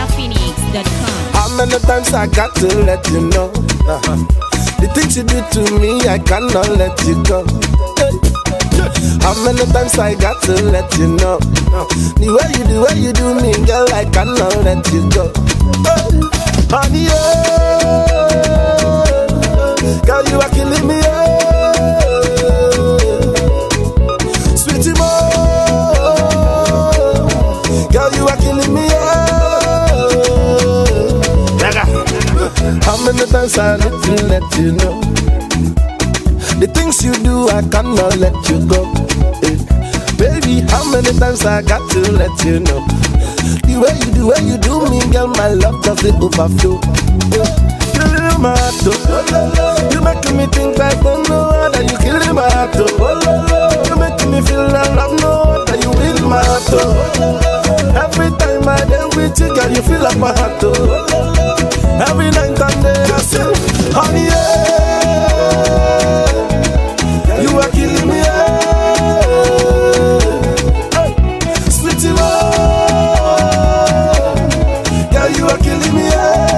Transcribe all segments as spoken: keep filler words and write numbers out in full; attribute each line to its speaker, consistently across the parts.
Speaker 1: phoenix dot com.
Speaker 2: How many times I got to let you know? Uh-huh. The things you do to me, I cannot let you go. Hey. How many times I got to let you know? The way you do, way you do me, girl, I cannot let you go. Hey. Honey, oh, girl, you are killing me, oh. Sweetie, mo, girl, you are killing me, oh. How many times I need to let you know? The things you do, I cannot let you go. Eh. Baby, how many times I got to let you know? The way you do, way you do me, girl, my love doesn't overflow. Eh. You killing my heart, oh. You making me think like oh no other. You killing my heart, oh. You making me feel like love no other. You in my heart, oh. Every time I deal with you, girl, you feel like my heart, oh. Every night and day I say, honey, yeah, you are killing me, yeah. Sweetie, oh, girl, you are killing me,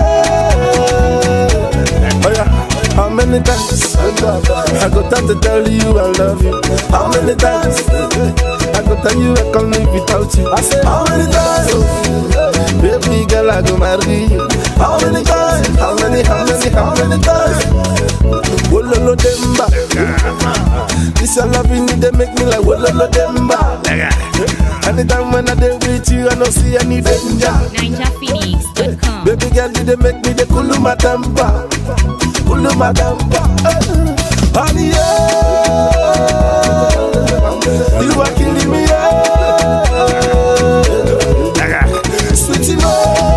Speaker 2: yeah. Oh yeah, how many times I go time to tell you I love you? How many times I go tell you I can't live without you? I say, how many times, baby girl, I go marry you? How many times? How many, how many, how many times? Wololo demba. This your loving me, they make me like wololo demba. Anytime when I deal with you, I don't see any danger.
Speaker 1: Ninja Phoenix dot com.
Speaker 2: Baby girl, you they make me the kuluma tempa, kuluma tempa. Honey, yeah, you are killing me, yeah. Sweetie, no.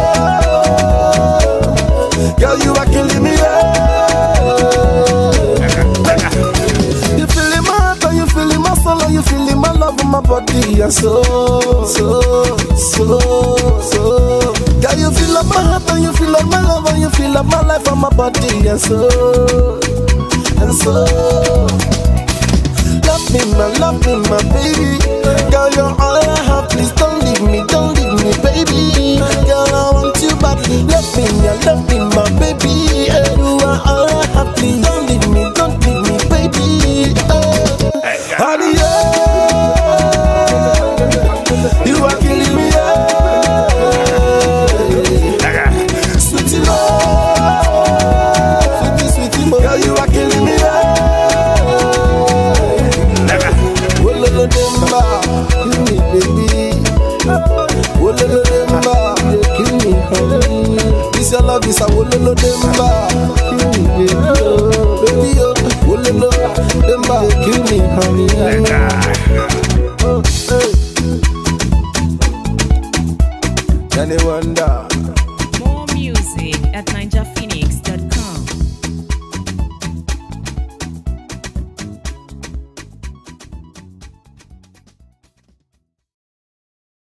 Speaker 2: Girl, you are killing me, yeah. You feeling my heart, and you feeling my soul, and you feeling my love in my body, and so, so, so, so. Girl, you feel like my heart, and you feel like my love, and you feel like my life and my body, and so, and so. Love me, my, love me, my baby. Girl, you're all I have. Please don't leave me, don't leave me, baby. Girl, I want you badly. Love me, yeah, love me, my baby. You are all I have. Please don't leave me, don't leave me, baby. Honey, yeah, you are killing me, yeah. Sweetie, love, sweetie, sweetie, love. Girl, you are killing me, yeah. Wololo demba, kill me, baby. Wololo demba, kill me, honey. This your love is a wololo demba, kill me, baby, oh, baby, oh. Wololo demba, kill me, honey. Oh, hey. Any wonder?
Speaker 1: More music at Ninja